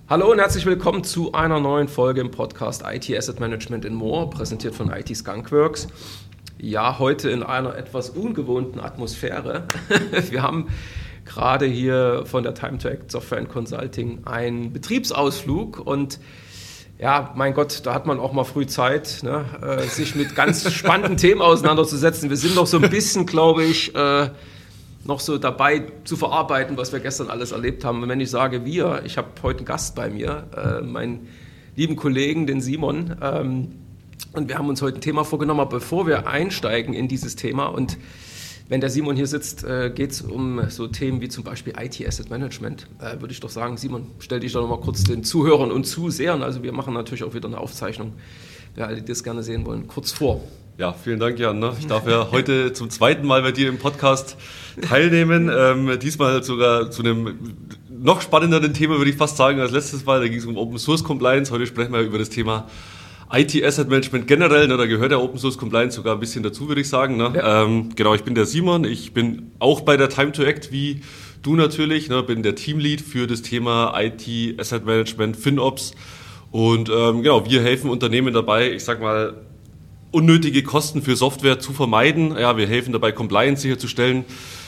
Hallo und herzlich willkommen zu einer neuen Folge im Podcast IT Asset Management and More, präsentiert von IT Skunkworks. Ja, heute in einer etwas ungewohnten Atmosphäre. Wir haben gerade hier von der Time to Act Software and Consulting einen Betriebsausflug und ja, mein Gott, da hat man auch mal früh Zeit, ne, sich mit ganz spannenden Themen auseinanderzusetzen. Wir sind noch so ein bisschen, glaube ich, noch so dabei zu verarbeiten, was wir gestern alles erlebt haben. Und wenn ich sage wir, ich habe heute einen Gast bei mir, meinen lieben Kollegen, den Simon, und wir haben uns heute ein Thema vorgenommen, aber bevor wir einsteigen in dieses Thema und wenn der Simon hier sitzt, geht es um so Themen wie zum Beispiel IT Asset Management. Würde ich doch sagen, Simon, stell dich doch noch mal kurz den Zuhörern und Zusehern, also wir machen natürlich auch wieder eine Aufzeichnung, wer alle, die das gerne sehen wollen, kurz vor. Ja, vielen Dank, Jan. Ich darf ja heute zum zweiten Mal bei dir im Podcast teilnehmen. Diesmal sogar zu einem noch spannenderen Thema, würde ich fast sagen, als letztes Mal. Da ging es um Open Source Compliance. Heute sprechen wir über das Thema IT Asset Management generell. Da gehört der Open Source Compliance sogar ein bisschen dazu, würde ich sagen. Ja. Genau, ich bin der Simon. Ich bin auch bei der Time to Act wie du natürlich. Bin der Teamlead für das Thema IT Asset Management, FinOps. Und genau, wir helfen Unternehmen dabei, ich sag mal, unnötige Kosten für Software zu vermeiden. Ja, wir helfen dabei, Compliance sicherzustellen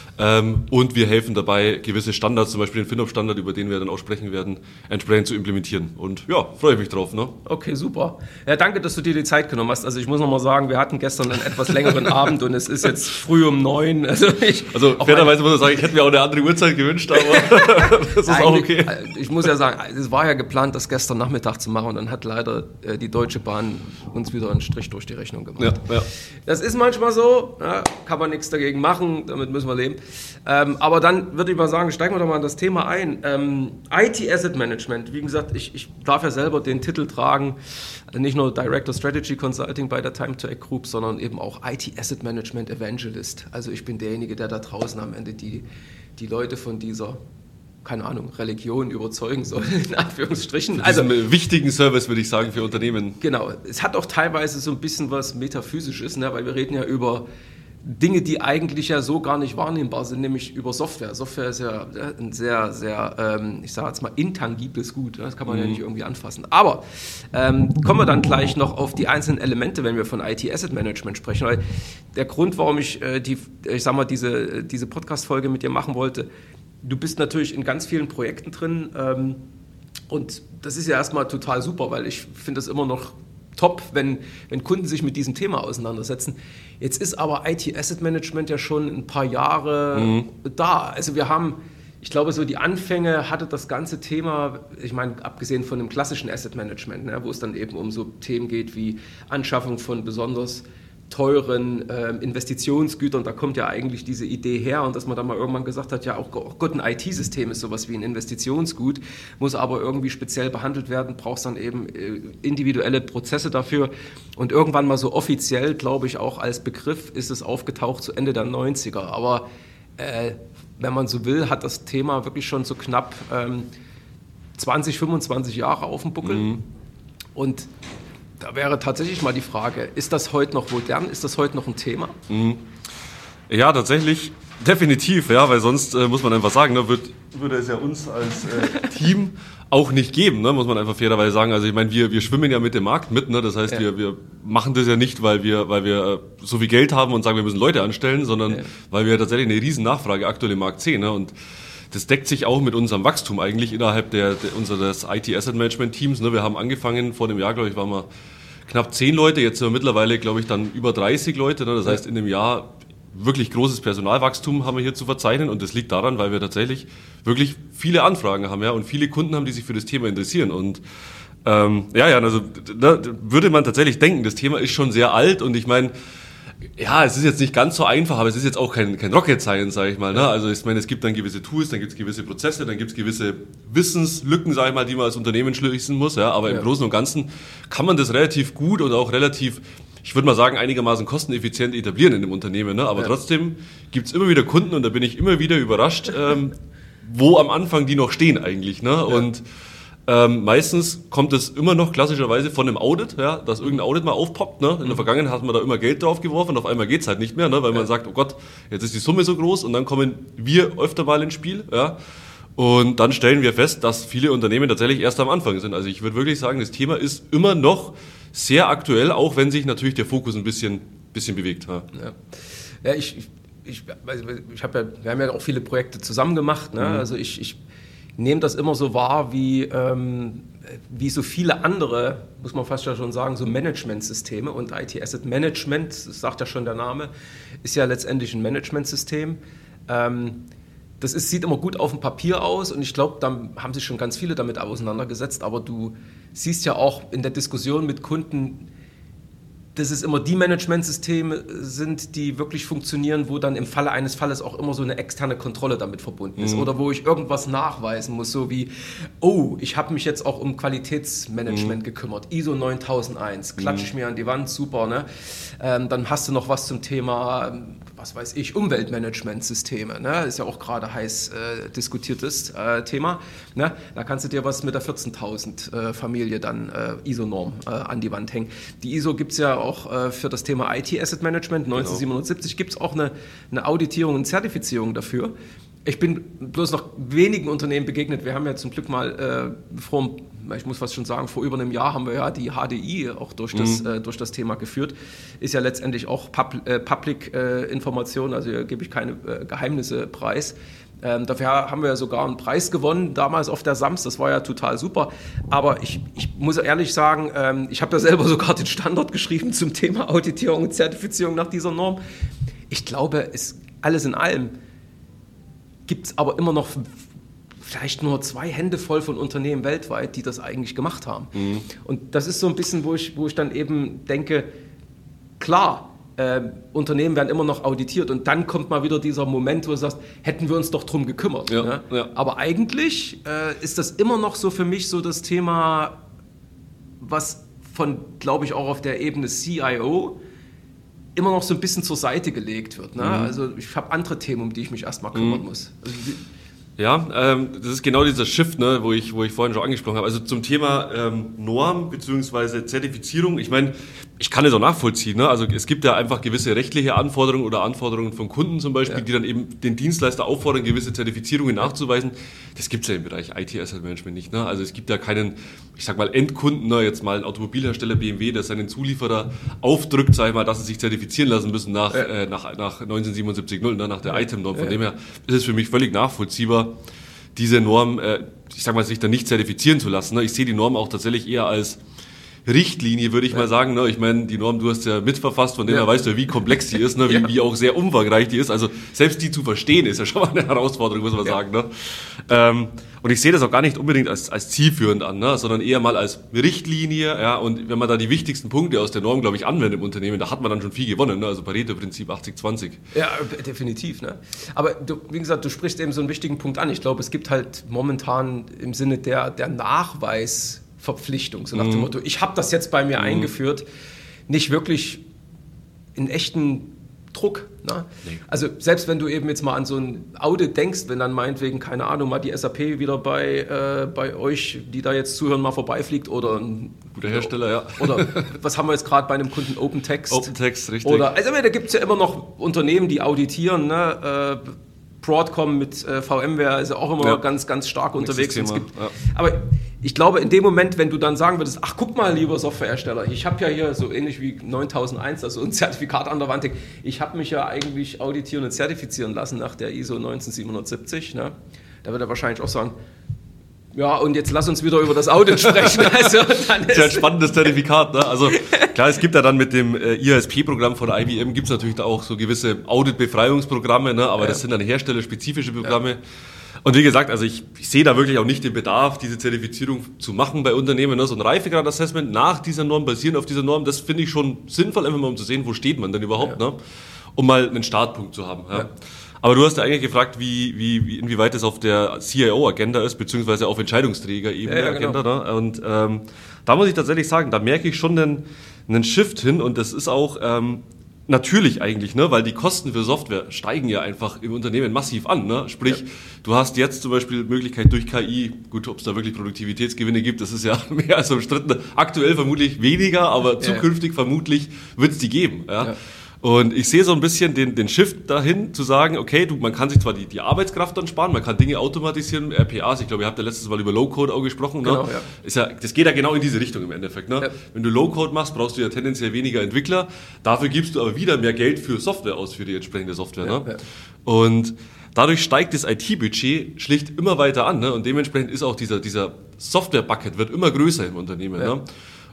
und wir helfen dabei, gewisse Standards, zum Beispiel den FinOps-Standard, über den wir dann auch sprechen werden, entsprechend zu implementieren. Und ja, freue ich mich drauf. Ne? Okay, super. Ja, danke, dass du dir die Zeit genommen hast. Also ich muss noch mal sagen, wir hatten gestern einen etwas längeren Abend und es ist jetzt früh um 9. Also fairerweise muss ich sagen, ich hätte mir auch eine andere Uhrzeit gewünscht, aber das ist auch okay. Ich muss ja sagen, es war ja geplant, das gestern Nachmittag zu machen und dann hat leider die Deutsche Bahn uns wieder einen Strich durch die Rechnung gemacht. Ja. Das ist manchmal so, ja, kann man nichts dagegen machen, damit müssen wir leben. Aber dann würde ich mal sagen, steigen wir doch mal in das Thema ein. IT Asset Management, wie gesagt, ich darf ja selber den Titel tragen, nicht nur Director Strategy Consulting bei der Time to Act Group, sondern eben auch IT Asset Management Evangelist. Also ich bin derjenige, der da draußen am Ende die Leute von dieser, keine Ahnung, Religion überzeugen soll, in Anführungsstrichen. Also einen wichtigen Service, würde ich sagen, für Unternehmen. Genau, es hat auch teilweise so ein bisschen was Metaphysisches, ne, weil wir reden ja über Dinge, die eigentlich ja so gar nicht wahrnehmbar sind, nämlich über Software. Software ist ja ein sehr, sehr, ich sage jetzt mal, intangibles Gut. Das kann man ja nicht irgendwie anfassen. Aber kommen wir dann gleich noch auf die einzelnen Elemente, wenn wir von IT Asset Management sprechen. Weil der Grund, warum ich diese Podcast-Folge mit dir machen wollte, du bist natürlich in ganz vielen Projekten drin und das ist ja erstmal total super, weil ich finde das immer noch top, wenn Kunden sich mit diesem Thema auseinandersetzen. Jetzt ist aber IT Asset Management ja schon ein paar Jahre da. Also wir haben, ich glaube, so die Anfänge hatte das ganze Thema, ich meine, abgesehen von dem klassischen Asset Management, ne, wo es dann eben um so Themen geht wie Anschaffung von besonders teuren Investitionsgütern, da kommt ja eigentlich diese Idee her und dass man dann mal irgendwann gesagt hat, ja auch Gott, ein IT-System ist sowas wie ein Investitionsgut, muss aber irgendwie speziell behandelt werden, brauchst dann eben individuelle Prozesse dafür und irgendwann mal so offiziell, glaube ich, auch als Begriff ist es aufgetaucht zu Ende der 90er, aber wenn man so will, hat das Thema wirklich schon so knapp 20, 25 Jahre auf dem Buckel und da wäre tatsächlich mal die Frage, ist das heute noch modern? Ist das heute noch ein Thema? Ja, tatsächlich, definitiv, ja, weil sonst muss man einfach sagen, ne, würde es ja uns als Team auch nicht geben, ne, muss man einfach fairerweise sagen. Also ich meine, wir schwimmen ja mit dem Markt mit, ne, das heißt, wir machen das ja nicht, weil wir so viel Geld haben und sagen, wir müssen Leute anstellen, sondern weil wir tatsächlich eine riesen Nachfrage aktuell im Markt sehen, ne, und das deckt sich auch mit unserem Wachstum eigentlich innerhalb unseres IT Asset Management Teams. Wir haben angefangen, vor dem Jahr, glaube ich, waren wir knapp 10 Leute, jetzt sind wir mittlerweile, glaube ich, dann über 30 Leute. Das heißt, in dem Jahr wirklich großes Personalwachstum haben wir hier zu verzeichnen und das liegt daran, weil wir tatsächlich wirklich viele Anfragen haben, ja, und viele Kunden haben, die sich für das Thema interessieren und also da würde man tatsächlich denken, das Thema ist schon sehr alt und ich meine, ja, es ist jetzt nicht ganz so einfach, aber es ist jetzt auch kein Rocket Science, sage ich mal. Ne? Also ich meine, es gibt dann gewisse Tools, dann gibt es gewisse Prozesse, dann gibt es gewisse Wissenslücken, sage ich mal, die man als Unternehmen schließen muss. Ja? Aber im Großen und Ganzen kann man das relativ gut und auch relativ, ich würde mal sagen, einigermaßen kosteneffizient etablieren in dem Unternehmen. Ne? Aber trotzdem gibt es immer wieder Kunden und da bin ich immer wieder überrascht, wo am Anfang die noch stehen eigentlich. Ne? Und meistens kommt es immer noch klassischerweise von einem Audit, ja, dass irgendein Audit mal aufpoppt. Ne? In der Vergangenheit hat man da immer Geld drauf geworfen und auf einmal geht es halt nicht mehr, ne? Weil man sagt, oh Gott, jetzt ist die Summe so groß und dann kommen wir öfter mal ins Spiel. Ja? Und dann stellen wir fest, dass viele Unternehmen tatsächlich erst am Anfang sind. Also ich würde wirklich sagen, das Thema ist immer noch sehr aktuell, auch wenn sich natürlich der Fokus ein bisschen bewegt. Ja, ja wir haben ja auch viele Projekte zusammen gemacht. Ne? Also ich nehme das immer so wahr, wie so viele andere, muss man fast ja schon sagen, so Managementsysteme. Und IT Asset Management, das sagt ja schon der Name, ist ja letztendlich ein Managementsystem. Sieht immer gut auf dem Papier aus und ich glaube, da haben sich schon ganz viele damit auseinandergesetzt, aber du siehst ja auch in der Diskussion mit Kunden, dass es immer die Managementsysteme sind, die wirklich funktionieren, wo dann im Falle eines Falles auch immer so eine externe Kontrolle damit verbunden ist oder wo ich irgendwas nachweisen muss, so wie, ich habe mich jetzt auch um Qualitätsmanagement gekümmert, ISO 9001, klatsche ich mir an die Wand, super, ne? Dann hast du noch was zum Thema, was weiß ich, Umweltmanagementsysteme, ne? Ist ja auch gerade heiß diskutiertes Thema, ne? Da kannst du dir was mit der 14.000 Familie dann ISO-Norm an die Wand hängen. Die ISO gibt es ja auch für das Thema IT Asset Management. 1977 gibt es auch eine Auditierung und Zertifizierung dafür. Ich bin bloß noch wenigen Unternehmen begegnet. Wir haben ja zum Glück mal ich muss fast schon sagen, vor über einem Jahr haben wir ja die HDI auch durch das Thema geführt. Ist ja letztendlich auch Public Information, also hier gebe ich keine Geheimnisse preis. Dafür haben wir ja sogar einen Preis gewonnen, damals auf der SAMS, das war ja total super. Aber ich muss ehrlich sagen, ich habe ja selber sogar den Standard geschrieben zum Thema Auditierung und Zertifizierung nach dieser Norm. Ich glaube, alles in allem gibt es aber immer noch vielleicht nur 2 Hände voll von Unternehmen weltweit, die das eigentlich gemacht haben. Und das ist so ein bisschen, wo ich dann eben denke, klar, Unternehmen werden immer noch auditiert und dann kommt mal wieder dieser Moment, wo du sagst, hätten wir uns doch drum gekümmert. Ja, ne? Ja. Aber eigentlich ist das immer noch so für mich so das Thema, was glaube ich, auch auf der Ebene CIO immer noch so ein bisschen zur Seite gelegt wird. Ne? Also ich habe andere Themen, um die ich mich erstmal kümmern muss. Also, ja, das ist genau dieser Shift, ne, wo ich vorhin schon angesprochen habe. Also zum Thema Norm bzw. Zertifizierung. Ich meine, ich kann es auch nachvollziehen. Ne? Also es gibt ja einfach gewisse rechtliche Anforderungen oder Anforderungen von Kunden zum Beispiel, die dann eben den Dienstleister auffordern, gewisse Zertifizierungen nachzuweisen. Das gibt es ja im Bereich IT Asset Management nicht. Ne? Also es gibt ja keinen, ich sag mal, Endkunden, ne? Jetzt mal ein Automobilhersteller BMW, der seinen Zulieferer aufdrückt, sag ich mal, dass sie sich zertifizieren lassen müssen nach 1977.0, ne? Nach der Item-Norm. Von dem her ist es für mich völlig nachvollziehbar, diese Norm, ich sag mal, sich dann nicht zertifizieren zu lassen. Ne? Ich sehe die Norm auch tatsächlich eher als Richtlinie, würde ich mal sagen. Ne? Ich meine, die Norm, du hast ja mitverfasst, von dem her weißt du, wie komplex die ist, ne? Wie auch sehr umfangreich die ist. Also selbst die zu verstehen, ist ja schon mal eine Herausforderung, muss man sagen. Ne? Und ich sehe das auch gar nicht unbedingt als zielführend an, ne? Sondern eher mal als Richtlinie. Ja? Und wenn man da die wichtigsten Punkte aus der Norm, glaube ich, anwendet im Unternehmen, da hat man dann schon viel gewonnen. Ne? Also Pareto-Prinzip 80-20. Ja, definitiv. Ne? Aber wie gesagt, du sprichst eben so einen wichtigen Punkt an. Ich glaube, es gibt halt momentan im Sinne der Nachweisverpflichtung, so nach dem Motto, ich habe das jetzt bei mir eingeführt, nicht wirklich einen echten Druck. Ne? Nee. Also selbst wenn du eben jetzt mal an so ein Audit denkst, wenn dann meinetwegen, keine Ahnung, mal die SAP wieder bei euch, die da jetzt zuhören, mal vorbeifliegt oder ein guter Hersteller, ja. Oder was haben wir jetzt gerade bei einem Kunden, OpenText. OpenText, richtig. Oder, also da gibt es ja immer noch Unternehmen, die auditieren, ne? Broadcom mit VMware ist ja auch immer ganz, ganz stark unterwegs. Aber ich glaube, in dem Moment, wenn du dann sagen würdest, ach, guck mal, lieber Softwarehersteller, ich habe ja hier so ähnlich wie 9001, also ein Zertifikat an der Wand, ich habe mich ja eigentlich auditieren und zertifizieren lassen nach der ISO 19770. Ne? Da wird er wahrscheinlich auch sagen, ja, und jetzt lass uns wieder über das Audit sprechen. Also, dann ist ja ein spannendes Zertifikat. Ne? Also klar, es gibt ja dann mit dem IASP-Programm von IBM, gibt es natürlich da auch so gewisse Audit-Befreiungsprogramme, ne? Aber das sind dann herstellerspezifische Programme. Ja. Und wie gesagt, also ich sehe da wirklich auch nicht den Bedarf, diese Zertifizierung zu machen bei Unternehmen. Ne? So ein Reifegrad-Assessment nach dieser Norm, basierend auf dieser Norm, das finde ich schon sinnvoll, einfach mal um zu sehen, wo steht man denn überhaupt, ne? Um mal einen Startpunkt zu haben. Ja. Aber du hast ja eigentlich gefragt, inwieweit das auf der CIO-Agenda ist, beziehungsweise auf Entscheidungsträger-Ebene Agenda. Genau. Ne? Und da muss ich tatsächlich sagen, da merke ich schon einen Shift hin und das ist auch natürlich eigentlich, ne? Weil die Kosten für Software steigen ja einfach im Unternehmen massiv an. Ne? Sprich, du hast jetzt zum Beispiel Möglichkeit durch KI, gut, ob es da wirklich Produktivitätsgewinne gibt, das ist ja mehr als umstritten. Aktuell vermutlich weniger, aber zukünftig vermutlich wird es die geben. Ja? Und ich sehe so ein bisschen den Shift dahin, zu sagen, okay, man kann sich zwar die Arbeitskraft dann sparen, man kann Dinge automatisieren, RPAs, ich glaube, ihr habt ja letztes Mal über Low-Code auch gesprochen. Genau, ne? Das geht ja genau in diese Richtung im Endeffekt. Ne? Ja. Wenn du Low-Code machst, brauchst du ja tendenziell weniger Entwickler, dafür gibst du aber wieder mehr Geld für Software aus, für die entsprechende Software. Ja, ne? Ja. Und dadurch steigt das IT-Budget schlicht immer weiter an, ne? Und dementsprechend ist auch dieser Software-Bucket wird immer größer im Unternehmen. Ja. Ne?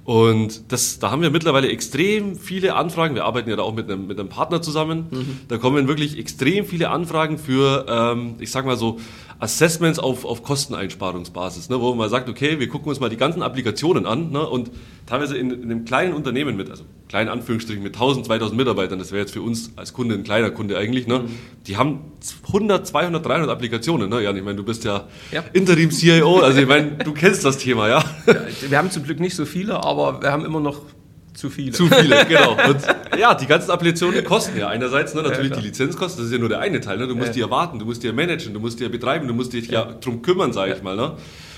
Und da haben wir mittlerweile extrem viele Anfragen. Wir arbeiten ja da auch mit einem Partner zusammen. Da kommen wirklich extrem viele Anfragen für, ich sag mal so, Assessments auf Kosteneinsparungsbasis, ne, wo man sagt, okay, wir gucken uns mal die ganzen Applikationen an, ne, und teilweise in einem kleinen Unternehmen also kleinen Anführungsstrichen mit 1000, 2000 Mitarbeitern, das wäre jetzt für uns als Kunde ein kleiner Kunde eigentlich, ne, die haben 100, 200, 300 Applikationen, ne, Jan, ich meine, du bist ja Interim-CIO, also ich meine, du kennst das Thema, ja. Wir haben zum Glück nicht so viele, aber wir haben immer noch zu viele. Zu viele, genau. Und ja, die ganzen Applikationen kosten ja einerseits, ne, natürlich die Lizenzkosten, das ist ja nur der eine Teil. Ne? Du musst die ja warten, du musst die ja managen, du musst die ja betreiben, du musst dich ja drum kümmern, sage ich mal. Ne?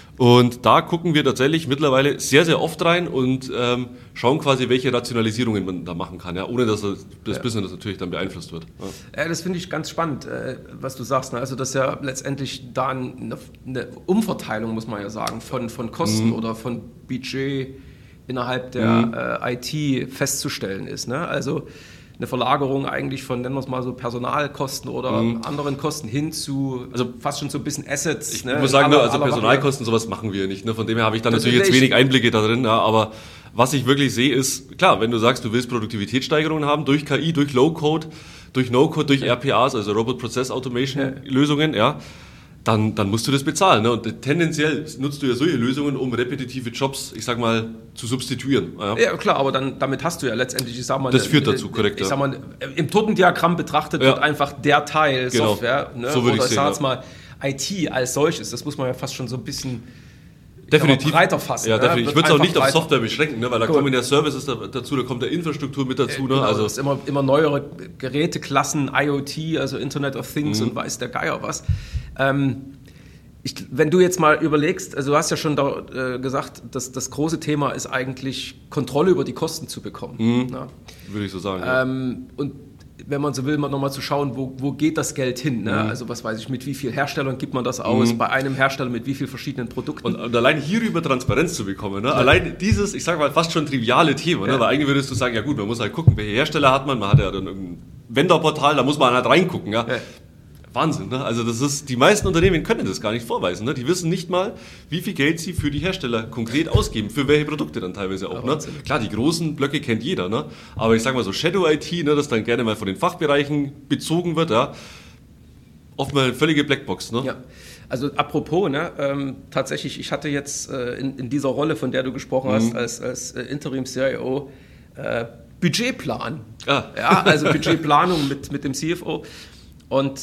Und da gucken wir tatsächlich mittlerweile sehr, sehr oft rein und schauen quasi, welche Rationalisierungen man da machen kann, ja? Ohne dass das Business natürlich dann beeinflusst wird. Ja. Das finde ich ganz spannend, was du sagst. Ne? Also das ist ja letztendlich da eine Umverteilung, muss man ja sagen, von Kosten oder von Budget innerhalb der IT festzustellen ist. Ne? Also eine Verlagerung eigentlich von, nennen wir es mal so, Personalkosten oder anderen Kosten hin zu, also fast schon so ein bisschen Assets. Ich muss sagen, also Personalkosten, sowas machen wir nicht. Ne? Von dem her habe ich dann natürlich jetzt wenig Einblicke da drin, ja, aber was ich wirklich sehe ist, klar, wenn du sagst, du willst Produktivitätssteigerungen haben durch KI, durch Low-Code, durch No-Code, durch RPAs, also Robot Process Automation Lösungen, ja, dann musst du das bezahlen. Ne? Und tendenziell nutzt du ja solche Lösungen, um repetitive Jobs, ich sag mal, zu substituieren. Ja, klar, aber damit hast du ja letztendlich, ich sag mal... Das führt dazu, korrekt. Ich sag mal, im Tortendiagramm betrachtet wird einfach der Teil Software, ne? So würde ich sehen, sag jetzt mal IT als solches, das muss man ja fast schon so ein bisschen... Definitiv. Breiter fassen. Ja, definitiv. Ich würde es auch nicht auf Software beschränken, ne? Weil da kommen ja Services dazu, da kommt der Infrastruktur mit dazu. Ne? Genau, also es ist immer neuere Geräteklassen, IoT, also Internet of Things und weiß der Geier was. Wenn du jetzt mal überlegst, also du hast ja schon gesagt, dass das große Thema ist eigentlich, Kontrolle über die Kosten zu bekommen. Ne? Würde ich so sagen. Und wenn man so will, nochmal zu schauen, wo geht das Geld hin? Ne? Also was weiß ich, mit wie vielen Herstellern gibt man das aus? Bei einem Hersteller mit wie vielen verschiedenen Produkten? Und allein hierüber Transparenz zu bekommen, ne? Allein dieses, ich sage mal, fast schon triviale Thema, ne? Weil eigentlich würdest du sagen, ja gut, man muss halt gucken, welche Hersteller hat man hat ja dann ein Vendor-Portal, da muss man halt reingucken, ja? Wahnsinn, ne? Also die meisten Unternehmen können das gar nicht vorweisen, ne? Die wissen nicht mal, wie viel Geld sie für die Hersteller konkret ausgeben, für welche Produkte dann teilweise auch, ne? Klar, die großen Blöcke kennt jeder, ne? Aber ich sag mal so Shadow IT, ne, das dann gerne mal von den Fachbereichen bezogen wird, ja, oft mal eine völlige Blackbox, ne? Ja. Also apropos, ne, tatsächlich, ich hatte jetzt in dieser Rolle, von der du gesprochen hast, als Interim-CIO, Budgetplan. Ja, also Budgetplanung mit dem CFO. Und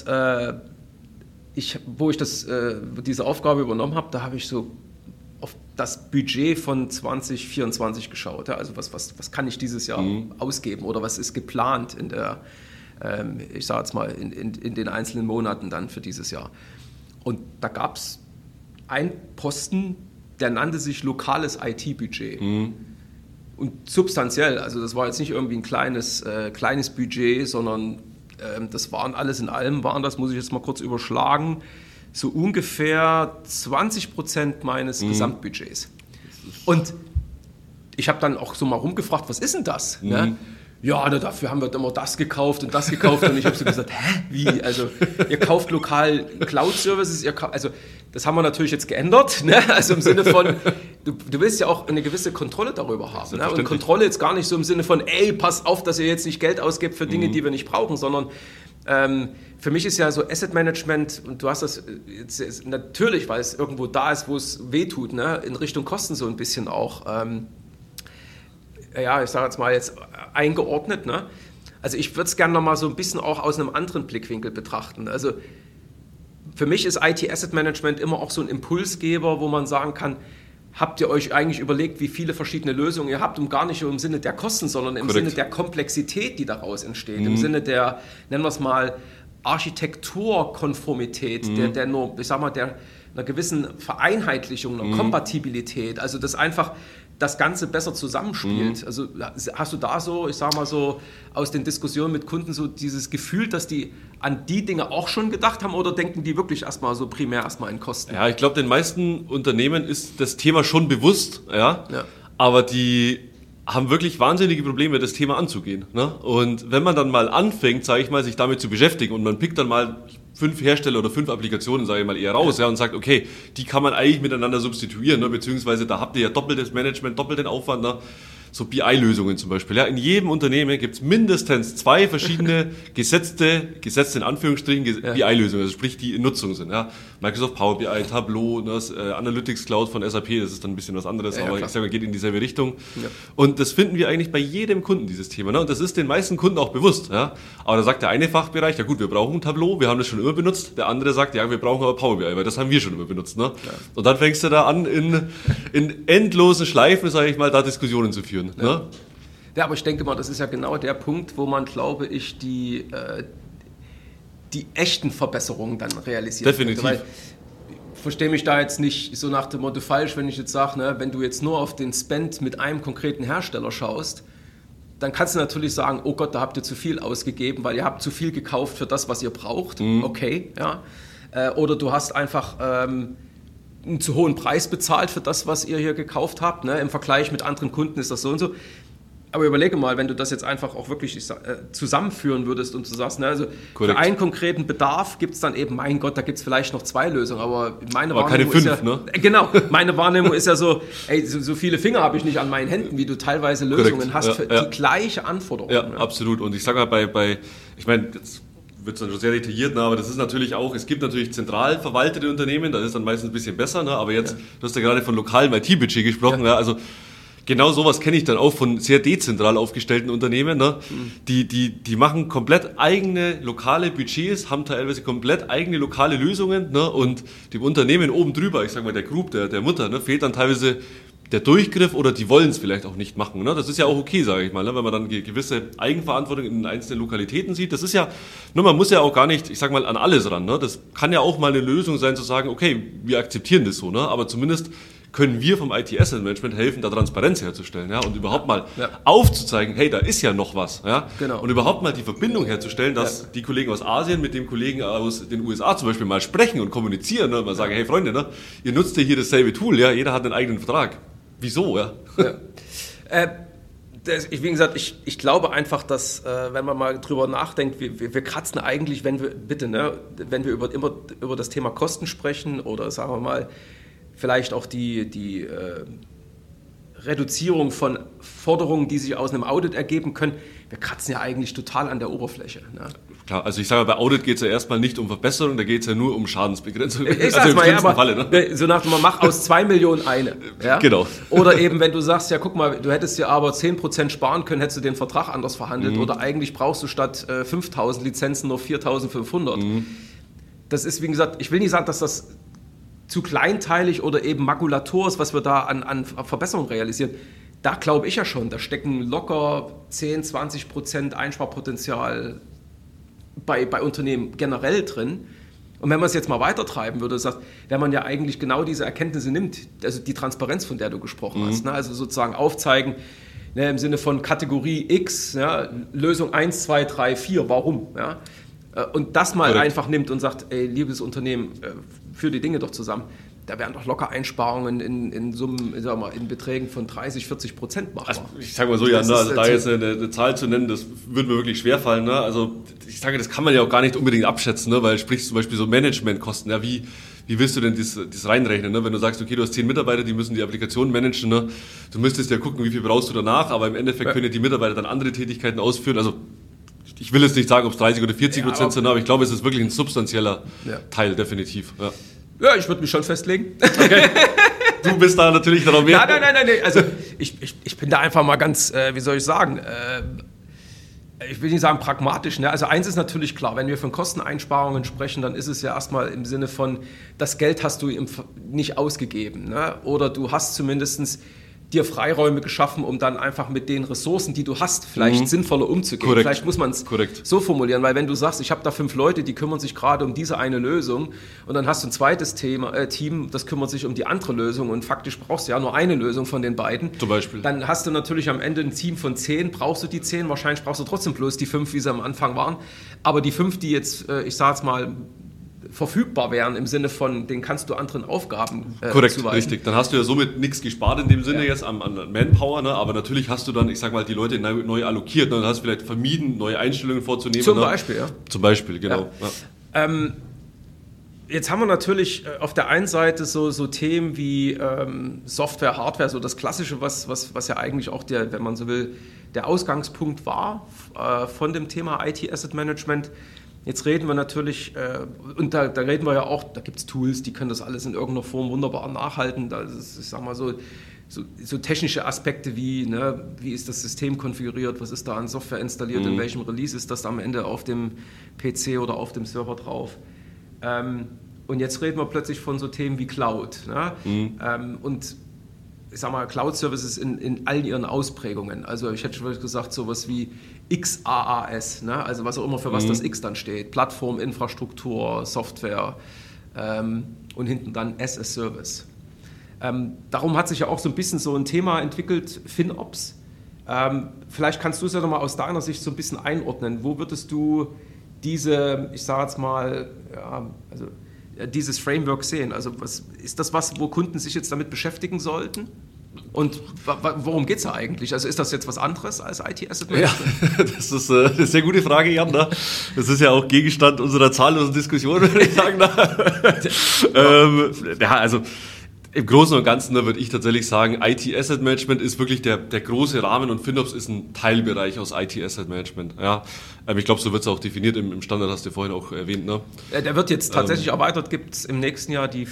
wo ich diese Aufgabe übernommen habe, da habe ich so auf das Budget von 2024 geschaut. Ja? Also was kann ich dieses Jahr ausgeben oder was ist geplant in der, ich sage jetzt mal, in den einzelnen Monaten dann für dieses Jahr. Und da gab es einen Posten, der nannte sich lokales IT-Budget. Und substanziell, also das war jetzt nicht irgendwie ein kleines Budget, sondern das waren alles in allem, das muss ich jetzt mal kurz überschlagen, so ungefähr 20% meines Gesamtbudgets. Und ich habe dann auch so mal rumgefragt, was ist denn das? Ne? Ja, dafür haben wir immer das gekauft und das gekauft. Und ich habe so gesagt, wie? Also ihr kauft lokal Cloud-Services, also das haben wir natürlich jetzt geändert. Ne? Also im Sinne von, du willst ja auch eine gewisse Kontrolle darüber haben. Ne? Und Kontrolle jetzt gar nicht so im Sinne von, pass auf, dass ihr jetzt nicht Geld ausgebt für Dinge, die wir nicht brauchen, sondern für mich ist ja so Asset Management, und du hast das jetzt natürlich, weil es irgendwo da ist, wo es wehtut, ne? In Richtung Kosten so ein bisschen auch. Ich sage jetzt mal eingeordnet. Ne? Also ich würde es gerne nochmal so ein bisschen auch aus einem anderen Blickwinkel betrachten. Also für mich ist IT Asset Management immer auch so ein Impulsgeber, wo man sagen kann, habt ihr euch eigentlich überlegt, wie viele verschiedene Lösungen ihr habt, und gar nicht im Sinne der Kosten, sondern im Sinne der Komplexität, die daraus entsteht, im Sinne der, nennen wir es mal, Architekturkonformität, der einer gewissen Vereinheitlichung, einer Kompatibilität, also dass einfach das Ganze besser zusammenspielt. Also hast du da so, ich sag mal so, aus den Diskussionen mit Kunden so dieses Gefühl, dass die an die Dinge auch schon gedacht haben oder denken die wirklich erstmal so primär erstmal in Kosten? Ja, ich glaube, den meisten Unternehmen ist das Thema schon bewusst, aber die haben wirklich wahnsinnige Probleme, das Thema anzugehen. Ne? Und wenn man dann mal anfängt, sage ich mal, sich damit zu beschäftigen und man pickt dann mal 5 Hersteller oder 5 Applikationen, sage ich mal, eher raus und sagt, okay, die kann man eigentlich miteinander substituieren, ne? Beziehungsweise da habt ihr ja doppeltes Management, doppelten Aufwand, ne? So BI-Lösungen zum Beispiel. Ja, in jedem Unternehmen gibt es mindestens 2 verschiedene gesetzte in Anführungsstrichen, BI-Lösungen, also sprich, die in Nutzung sind. Ja. Microsoft Power BI, Tableau, das Analytics Cloud von SAP, das ist dann ein bisschen was anderes, aber ich sage mal, geht in dieselbe Richtung. Ja. Und das finden wir eigentlich bei jedem Kunden, dieses Thema. Ne? Und das ist den meisten Kunden auch bewusst. Ja. Aber da sagt der eine Fachbereich, ja gut, wir brauchen Tableau, wir haben das schon immer benutzt. Der andere sagt, ja, wir brauchen aber Power BI, weil das haben wir schon immer benutzt. Ne? Ja. Und dann fängst du da an, in endlosen Schleifen, sage ich mal, da Diskussionen zu führen. Ja. Ne? Ja, aber ich denke mal, das ist ja genau der Punkt, wo man, glaube ich, die echten Verbesserungen dann realisiert. Definitiv. Weil, ich verstehe mich da jetzt nicht so nach dem Motto falsch, wenn ich jetzt sage, ne, wenn du jetzt nur auf den Spend mit einem konkreten Hersteller schaust, dann kannst du natürlich sagen, oh Gott, da habt ihr zu viel ausgegeben, weil ihr habt zu viel gekauft für das, was ihr braucht. Okay, ja. Oder du hast einfach einen zu hohen Preis bezahlt für das, was ihr hier gekauft habt. Ne? Im Vergleich mit anderen Kunden ist das so und so. Aber überlege mal, wenn du das jetzt einfach auch wirklich zusammenführen würdest und du sagst, ne, also für einen konkreten Bedarf gibt es dann eben, mein Gott, da gibt es vielleicht noch 2 Lösungen, aber meine Wahrnehmung keine 5, ist ja, ne? Genau, meine Wahrnehmung ist ja so, ey, so viele Finger habe ich nicht an meinen Händen, wie du teilweise Lösungen hast für die gleiche Anforderung. Ja, ne? Absolut. Und ich sage mal, ich meine, jetzt wird es dann schon sehr detailliert, ne, aber das ist natürlich auch, es gibt natürlich zentral verwaltete Unternehmen, das ist dann meistens ein bisschen besser, ne, aber jetzt, du hast ja gerade von lokalem IT-Budget gesprochen, ne, also genau sowas kenne ich dann auch von sehr dezentral aufgestellten Unternehmen. Ne? Die machen komplett eigene lokale Budgets, haben teilweise komplett eigene lokale Lösungen. Ne? Und dem Unternehmen oben drüber, ich sage mal der Group, der Mutter, ne, fehlt dann teilweise der Durchgriff oder die wollen es vielleicht auch nicht machen. Ne? Das ist ja auch okay, sage ich mal, ne? Wenn man dann gewisse Eigenverantwortung in den einzelnen Lokalitäten sieht. Das ist ja, ne, man muss ja auch gar nicht, ich sage mal, an alles ran. Ne? Das kann ja auch mal eine Lösung sein, zu sagen, okay, wir akzeptieren das so, ne? Aber zumindest können wir vom IT-Asset-Management helfen, da Transparenz herzustellen, ja, und überhaupt mal aufzuzeigen, hey, da ist ja noch was, ja, genau. Und überhaupt mal die Verbindung herzustellen, dass die Kollegen aus Asien mit dem Kollegen aus den USA zum Beispiel mal sprechen und kommunizieren, ne, und mal sagen, hey Freunde, ne, ihr nutzt ja hier dasselbe Tool, ja, jeder hat einen eigenen Vertrag. Wieso, ja? Wie gesagt, ich glaube einfach, dass, wenn man mal drüber nachdenkt, wir kratzen eigentlich, wenn wir über das Thema Kosten sprechen oder sagen wir mal, vielleicht auch die Reduzierung von Forderungen, die sich aus einem Audit ergeben können. Wir kratzen ja eigentlich total an der Oberfläche. Ne? Klar, also ich sage mal, bei Audit geht es ja erstmal nicht um Verbesserung, da geht es ja nur um Schadensbegrenzung. Ich sag's mal, ja, aber Falle, so nach dem, man macht aus 2 Millionen eine. Ja? Genau. Oder eben, wenn du sagst, ja guck mal, du hättest dir aber 10% sparen können, hättest du den Vertrag anders verhandelt. Oder eigentlich brauchst du statt 5.000 Lizenzen nur 4.500. Das ist, wie gesagt, ich will nicht sagen, dass das zu kleinteilig oder eben Makulatur ist, was wir da an Verbesserungen realisieren. Da glaube ich ja schon, da stecken locker 10-20% Einsparpotenzial bei Unternehmen generell drin. Und wenn man es jetzt mal weitertreiben würde, wenn man ja eigentlich genau diese Erkenntnisse nimmt, also die Transparenz, von der du gesprochen hast, ne, also sozusagen aufzeigen, ne, im Sinne von Kategorie X, ja, Lösung 1, 2, 3, 4, warum? Ja? Und das mal einfach nimmt und sagt, ey, liebes Unternehmen, führ die Dinge doch zusammen. Da wären doch locker Einsparungen in Summen, sagen wir mal, in Beträgen von 30-40% machbar. Also ich sage mal so, Jan, also da jetzt eine Zahl zu nennen, das würde mir wirklich schwerfallen. Ne? Also ich sage, das kann man ja auch gar nicht unbedingt abschätzen, ne? Weil sprich zum Beispiel so Managementkosten, ja, wie willst du denn das reinrechnen? Ne? Wenn du sagst, okay, du hast 10 Mitarbeiter, die müssen die Applikation managen, ne? Du müsstest ja gucken, wie viel brauchst du danach, aber im Endeffekt können ja die Mitarbeiter dann andere Tätigkeiten ausführen. Also ich will jetzt nicht sagen, ob es 30 oder 40% sind, aber ich glaube, es ist wirklich ein substanzieller Teil, definitiv. Ja, ich würde mich schon festlegen. Okay. Du bist da natürlich noch mehr. Nein. Also ich bin da einfach mal ganz, wie soll ich sagen, ich will nicht sagen pragmatisch. Ne? Also eins ist natürlich klar, wenn wir von Kosteneinsparungen sprechen, dann ist es ja erstmal im Sinne von, das Geld hast du nicht ausgegeben. Ne? Oder du hast zumindest dir Freiräume geschaffen, um dann einfach mit den Ressourcen, die du hast, vielleicht sinnvoller umzugehen. Korrekt. Vielleicht muss man es so formulieren, weil wenn du sagst, ich habe da 5 Leute, die kümmern sich gerade um diese eine Lösung und dann hast du ein zweites Team, das kümmert sich um die andere Lösung und faktisch brauchst du ja nur eine Lösung von den beiden. Zum Beispiel. Dann hast du natürlich am Ende ein Team von 10, brauchst du die 10, wahrscheinlich brauchst du trotzdem bloß die 5, wie sie am Anfang waren. Aber die 5, die jetzt, ich sage jetzt mal, verfügbar wären im Sinne von, den kannst du anderen Aufgaben Korrekt, zuweisen. richtig. Dann hast du ja somit nichts gespart in dem Sinne jetzt an Manpower, ne? Aber natürlich hast du dann, ich sag mal, die Leute neu allokiert. Ne? Dann hast du vielleicht vermieden, neue Einstellungen vorzunehmen. Zum Beispiel, ja. Zum Beispiel, genau. Ja. Jetzt haben wir natürlich auf der einen Seite so Themen wie Software, Hardware, so das Klassische, was ja eigentlich auch wenn man so will, der Ausgangspunkt war von dem Thema IT Asset Management. Jetzt reden wir natürlich, und da reden wir ja auch, da gibt es Tools, die können das alles in irgendeiner Form wunderbar nachhalten. Das ist, ich sag mal so technische Aspekte wie, ne, wie ist das System konfiguriert, was ist da an Software installiert, in welchem Release ist das am Ende auf dem PC oder auf dem Server drauf. Und jetzt reden wir plötzlich von so Themen wie Cloud. Ne? Und ich sag mal, Cloud-Services in all ihren Ausprägungen. Also ich hätte schon gesagt, sowas wie XaaS, ne? Also was auch immer für was das X dann steht. Plattform, Infrastruktur, Software und hinten dann as a Service. Darum hat sich ja auch so ein bisschen so ein Thema entwickelt, FinOps. Vielleicht kannst du es ja nochmal aus deiner Sicht so ein bisschen einordnen. Wo würdest du diese, ich sage jetzt mal, dieses Framework sehen? Also ist das was, wo Kunden sich jetzt damit beschäftigen sollten? Und worum geht es da eigentlich? Also ist das jetzt was anderes als IT Asset Management? Ja, das ist eine sehr gute Frage, Jan. Ne? Das ist ja auch Gegenstand unserer zahllosen Diskussion, würde ich sagen. Also im Großen und Ganzen würde ich tatsächlich sagen, IT Asset Management ist wirklich der große Rahmen und FinOps ist ein Teilbereich aus IT Asset Management. Ja. Ich glaube, so wird es auch definiert im Standard, hast du vorhin auch erwähnt. Ne? Der wird jetzt tatsächlich erweitert, gibt es im nächsten Jahr die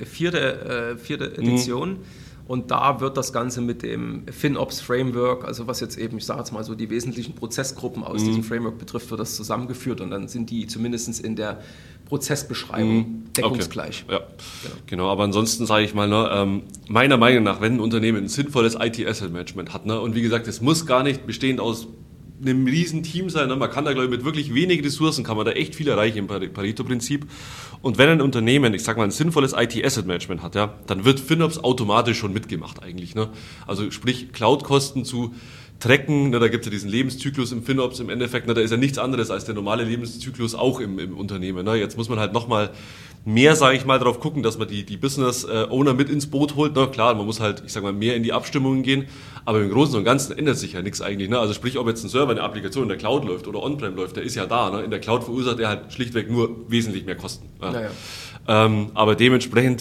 vierte Edition. Und da wird das Ganze mit dem FinOps-Framework, also was jetzt eben, ich sage jetzt mal so, die wesentlichen Prozessgruppen aus diesem Framework betrifft, wird das zusammengeführt und dann sind die zumindest in der Prozessbeschreibung deckungsgleich. Okay. Ja, genau. Aber ansonsten sage ich mal, ne, meiner Meinung nach, wenn ein Unternehmen ein sinnvolles IT-Asset-Management hat, ne, und wie gesagt, es muss gar nicht bestehend aus einem riesen Team sein. Ne? Man kann da, glaube ich, mit wirklich wenig Ressourcen kann man da echt viel erreichen im Pareto-Prinzip. Und wenn ein Unternehmen, ich sage mal, ein sinnvolles IT-Asset-Management hat, ja, dann wird FinOps automatisch schon mitgemacht eigentlich. Ne? Also sprich, Cloud-Kosten zu tracken, ne, da gibt es ja diesen Lebenszyklus im FinOps im Endeffekt, ne, da ist ja nichts anderes als der normale Lebenszyklus auch im Unternehmen. Ne? Jetzt muss man halt nochmal mehr, sage ich mal, darauf gucken, dass man die Business-Owner mit ins Boot holt. Na klar, man muss halt, ich sage mal, mehr in die Abstimmungen gehen, aber im Großen und Ganzen ändert sich ja nichts eigentlich. Ne? Also sprich, ob jetzt ein Server, eine Applikation in der Cloud läuft oder On-Prem läuft, der ist ja da. Ne? In der Cloud verursacht er halt schlichtweg nur wesentlich mehr Kosten. Ja. Naja. Aber dementsprechend,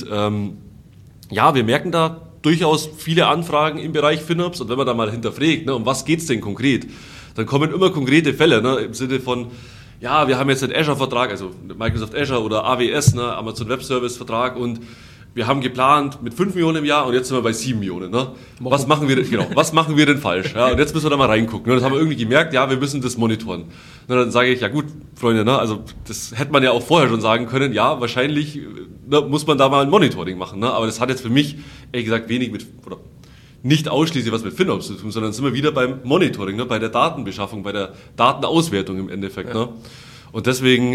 ja, wir merken da durchaus viele Anfragen im Bereich FinOps und wenn man da mal hinterfragt, ne, um was geht's denn konkret, dann kommen immer konkrete Fälle, ne, im Sinne von, ja, wir haben jetzt einen Azure-Vertrag, also Microsoft Azure oder AWS, ne, Amazon Web Service-Vertrag und wir haben geplant mit 5 Millionen im Jahr und jetzt sind wir bei 7 Millionen. Ne? Was machen wir denn falsch? Ja, und jetzt müssen wir da mal reingucken. Ne? Das haben wir irgendwie gemerkt, ja, wir müssen das monitoren. Und dann sage ich, ja gut, Freunde, ne, also das hätte man ja auch vorher schon sagen können, ja, wahrscheinlich muss man da mal ein Monitoring machen. Ne? Aber das hat jetzt für mich, ehrlich gesagt, wenig mit, oder nicht ausschließlich was mit FinOps zu tun, sondern sind wir wieder beim Monitoring, ne? Bei der Datenbeschaffung, bei der Datenauswertung im Endeffekt. Ja. Ne? Und deswegen,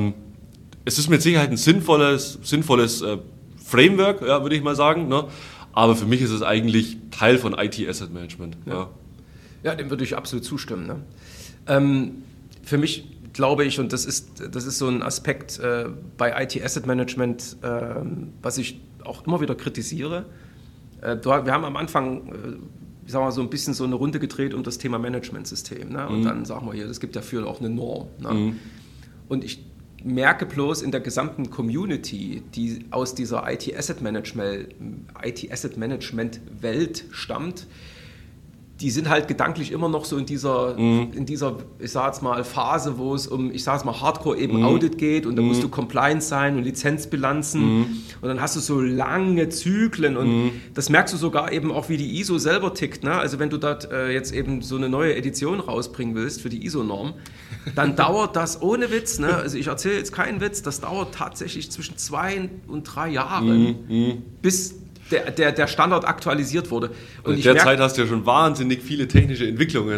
es ist mit Sicherheit ein sinnvolles Framework, ja, würde ich mal sagen. Ne? Aber für mich ist es eigentlich Teil von IT Asset Management. Ja, dem würde ich absolut zustimmen. Ne? Für mich glaube ich, und das ist so ein Aspekt bei IT Asset Management, was ich auch immer wieder kritisiere. Wir haben am Anfang sagen wir, so ein bisschen so eine Runde gedreht um das Thema Managementsystem. Ne? Und dann sagen wir hier, es gibt dafür auch eine Norm. Ne? Und ich merke bloß in der gesamten Community, die aus dieser IT Asset Management Welt stammt, die sind halt gedanklich immer noch so in dieser, ich sag jetzt mal, Phase, wo es um, ich sag jetzt mal, Hardcore eben Audit geht und dann musst du Compliance sein und Lizenzbilanzen und dann hast du so lange Zyklen und das merkst du sogar eben auch, wie die ISO selber tickt. Ne? Also wenn du dort jetzt eben so eine neue Edition rausbringen willst für die ISO-Norm, dann dauert das ohne Witz, ne? Also ich erzähle jetzt keinen Witz, das dauert tatsächlich zwischen 2 und 3 Jahren, bis der Standard aktualisiert wurde. Und in der Zeit hast du ja schon wahnsinnig viele technische Entwicklungen.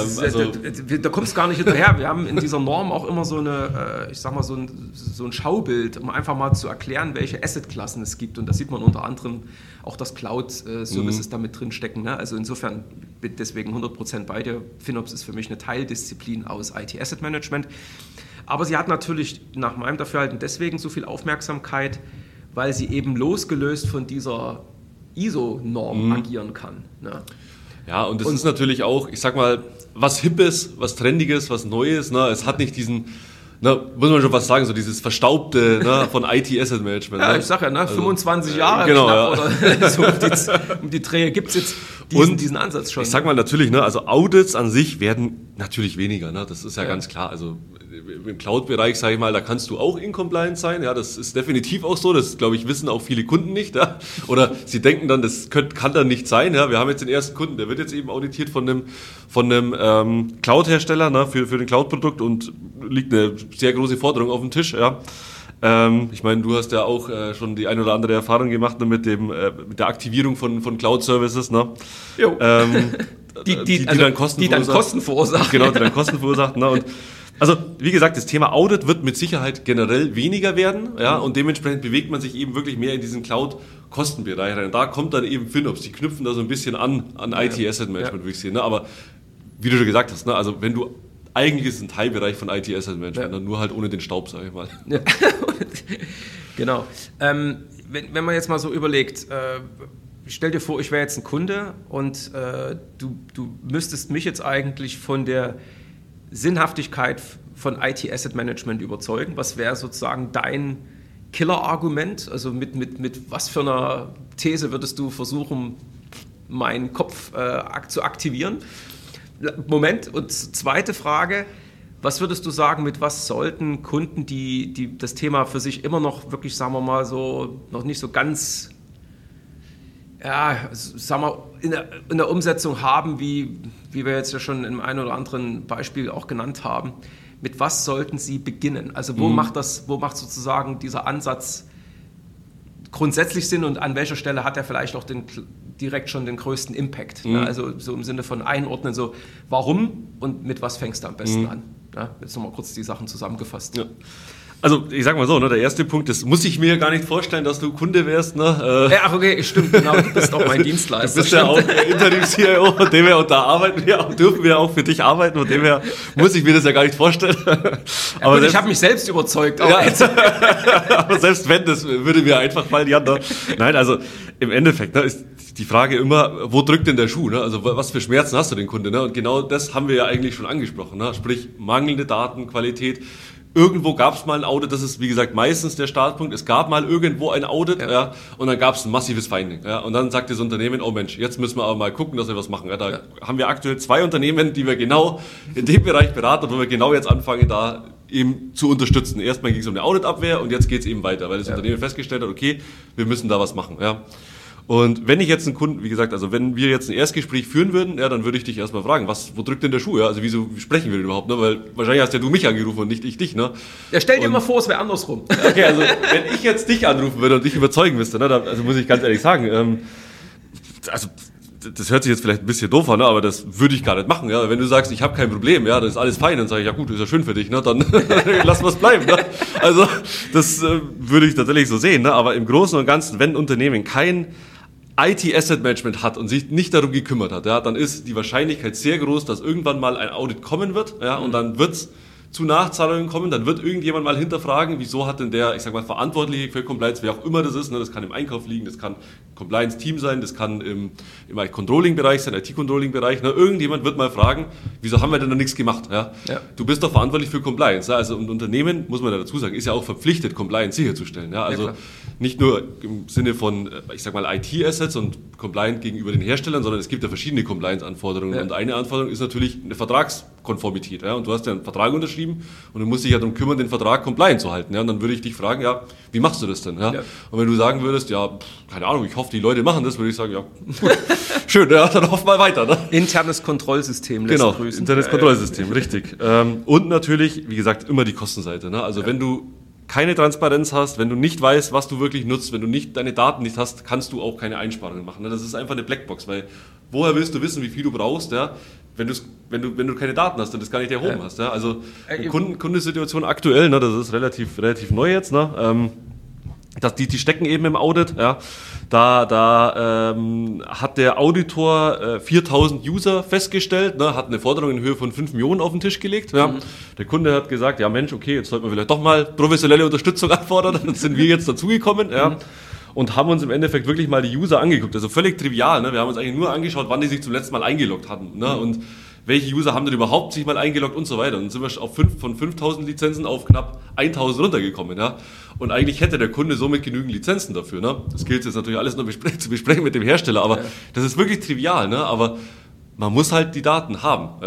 Da kommst du gar nicht hinterher. Wir haben in dieser Norm auch immer so eine, ich sag mal, so ein Schaubild, um einfach mal zu erklären, welche Asset-Klassen es gibt. Und da sieht man unter anderem auch, dass Cloud-Services da mit drin stecken. Ne? Also insofern bin deswegen 100% bei dir. FinOps ist für mich eine Teildisziplin aus IT-Asset-Management. Aber sie hat natürlich nach meinem Dafürhalten deswegen so viel Aufmerksamkeit, weil sie eben losgelöst von dieser ISO-Norm agieren kann. Ne? Ja, und es ist natürlich auch, ich sag mal, was Hippes, was Trendiges, was Neues. Ne? Es hat nicht diesen, muss man schon was sagen, so dieses Verstaubte von IT-Asset-Management. Ja, ich sag ja, 25 Jahre genau, knapp oder so um die Dreh gibt es jetzt diesen Ansatz schon. Ich sag mal natürlich, also Audits an sich werden natürlich weniger. Ne? Das ist ja ganz klar. Also im Cloud-Bereich, sage ich mal, da kannst du auch in Compliance sein. Ja, das ist definitiv auch so. Das, glaube ich, wissen auch viele Kunden nicht. Ja? Oder sie denken dann, das kann dann nicht sein. Ja? Wir haben jetzt den ersten Kunden, der wird jetzt eben auditiert von einem Cloud-Hersteller für den Cloud-Produkt und liegt eine sehr große Forderung auf dem Tisch. Ja? Ich meine, du hast ja auch schon die ein oder andere Erfahrung gemacht mit der Aktivierung von Cloud-Services. Ne? Jo. Die dann Kosten verursachen. Genau, die dann Kosten verursachen. Ne? Und also, wie gesagt, das Thema Audit wird mit Sicherheit generell weniger werden, ja, und dementsprechend bewegt man sich eben wirklich mehr in diesen Cloud-Kostenbereich rein. Und da kommt dann eben FinOps, die knüpfen da so ein bisschen an IT-Asset-Management, würde ich sehen. Ne? Aber wie du schon gesagt hast, also wenn du eigentlich ist es ein Teilbereich von IT-Asset-Management, nur halt ohne den Staub, sage ich mal. Ja. Genau. Wenn man jetzt mal so überlegt, stell dir vor, ich wäre jetzt ein Kunde und du müsstest mich jetzt eigentlich von der Sinnhaftigkeit von IT-Asset-Management überzeugen. Was wäre sozusagen dein Killer-Argument? Also mit was für einer These würdest du versuchen, meinen Kopf zu aktivieren? Moment, und zweite Frage, was würdest du sagen, mit was sollten Kunden, die das Thema für sich immer noch wirklich, sagen wir mal, so noch nicht so ganz, sagen wir, in der Umsetzung haben, wie wir jetzt ja schon im einen oder anderen Beispiel auch genannt haben, mit was sollten sie beginnen? Also wo macht sozusagen dieser Ansatz grundsätzlich Sinn und an welcher Stelle hat er vielleicht auch direkt schon den größten Impact? Ne? Also so im Sinne von einordnen, so warum und mit was fängst du am besten an? Ja, jetzt nochmal kurz die Sachen zusammengefasst. Ja. Also ich sag mal so, der erste Punkt, das muss ich mir gar nicht vorstellen, dass du Kunde wärst. Ach okay, stimmt, genau, du bist auch mein Dienstleister. Du bist ja auch Interim-CIO, von dem her, und da dürfen wir auch für dich arbeiten, von dem her muss ich mir das ja gar nicht vorstellen. Aber gut, ich habe mich selbst überzeugt. Aber selbst wenn, das würde mir einfach fallen, Jan. Nein, also im Endeffekt ist die Frage immer, wo drückt denn der Schuh? Also was für Schmerzen hast du den Kunde? Und genau das haben wir ja eigentlich schon angesprochen. Sprich, mangelnde Datenqualität. Irgendwo gab es mal ein Audit, das ist wie gesagt meistens der Startpunkt. Es gab mal irgendwo ein Audit, und dann gab es ein massives Finding. Ja, und dann sagt das Unternehmen, oh Mensch, jetzt müssen wir aber mal gucken, dass wir was machen. Ja, da haben wir aktuell 2 Unternehmen, die wir genau in dem Bereich beraten, wo wir genau jetzt anfangen, da eben zu unterstützen. Erstmal ging es um eine Auditabwehr und jetzt geht es eben weiter, weil das Unternehmen festgestellt hat, okay, wir müssen da was machen. Ja. Und wenn ich jetzt einen Kunden, wie gesagt, also wenn wir jetzt ein Erstgespräch führen würden, dann würde ich dich erstmal fragen, wo drückt denn der Schuh? Ja? Also wieso sprechen wir denn überhaupt? Ne? Weil wahrscheinlich hast ja du mich angerufen und nicht ich dich. Ne? Ja, stell dir mal vor, es wäre andersrum. Okay, also wenn ich jetzt dich anrufen würde und dich überzeugen müsste, also muss ich ganz ehrlich sagen, also das hört sich jetzt vielleicht ein bisschen doof an, aber das würde ich gar nicht machen. Ja? Wenn du sagst, ich habe kein Problem, das ist alles fein, dann sage ich, ja gut, ist ja schön für dich, ne? Dann lassen wir es bleiben. Ne? Also das würde ich tatsächlich so sehen. Ne? Aber im Großen und Ganzen, wenn ein Unternehmen kein IT-Asset-Management hat und sich nicht darum gekümmert hat, dann ist die Wahrscheinlichkeit sehr groß, dass irgendwann mal ein Audit kommen wird, und dann wird es zu Nachzahlungen kommen, dann wird irgendjemand mal hinterfragen, wieso hat denn der, ich sag mal, Verantwortliche für Compliance, wer auch immer das ist, das kann im Einkauf liegen, das kann Compliance-Team sein, das kann im Controlling-Bereich sein, IT-Controlling-Bereich, irgendjemand wird mal fragen, wieso haben wir denn da nichts gemacht? Ja? Du bist doch verantwortlich für Compliance, also ein Unternehmen, muss man ja dazu sagen, ist ja auch verpflichtet, Compliance sicherzustellen, also nicht nur im Sinne von, ich sag mal, IT-Assets und Compliance gegenüber den Herstellern, sondern es gibt ja verschiedene Compliance-Anforderungen und eine Anforderung ist natürlich eine Vertragskonformität, und du hast ja einen Vertrag unterschrieben und du musst dich ja darum kümmern, den Vertrag compliant zu halten. Und dann würde ich dich fragen, wie machst du das denn? Und wenn du sagen würdest, keine Ahnung, ich hoffe, die Leute machen das, würde ich sagen, schön, dann hoff mal weiter. Ne? Internes Kontrollsystem lässt grüßen. Genau, internes Kontrollsystem, richtig. Und natürlich, wie gesagt, immer die Kostenseite. Ne? Also wenn du keine Transparenz hast, wenn du nicht weißt, was du wirklich nutzt, wenn du nicht deine Daten nicht hast, kannst du auch keine Einsparungen machen. Das ist einfach eine Blackbox, weil woher willst du wissen, wie viel du brauchst, ja, wenn du keine Daten hast und das gar nicht erhoben hast. Ja? Also Kundensituation aktuell, ne, das ist relativ neu jetzt, ne, die stecken eben im Audit, ja. Da hat der Auditor 4.000 User festgestellt, ne, hat eine Forderung in Höhe von 5 Millionen auf den Tisch gelegt. Ja. Der Kunde hat gesagt, ja Mensch, okay, jetzt sollten wir vielleicht doch mal professionelle Unterstützung anfordern. Dann sind wir jetzt dazugekommen, ja, und haben uns im Endeffekt wirklich mal die User angeguckt. Also völlig trivial, ne? Wir haben uns eigentlich nur angeschaut, wann die sich zum letzten Mal eingeloggt hatten, ne? Und welche User haben denn überhaupt sich mal eingeloggt und so weiter. Und dann sind wir von 5.000 Lizenzen auf knapp 1.000 runtergekommen. Ja? Und eigentlich hätte der Kunde somit genügend Lizenzen dafür. Ne? Das gilt jetzt natürlich alles noch zu besprechen mit dem Hersteller, aber das ist wirklich trivial. Ne? Aber man muss halt die Daten haben.